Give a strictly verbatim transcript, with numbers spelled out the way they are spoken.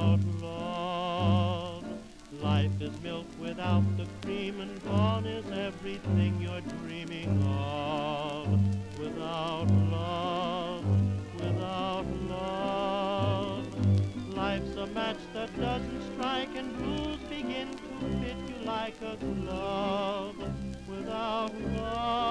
without love. Life is milk without the cream, and gone is everything you're dreaming of. Without love, without love, life's a match that doesn't strike, and blues begin to fit you like a glove. Without love.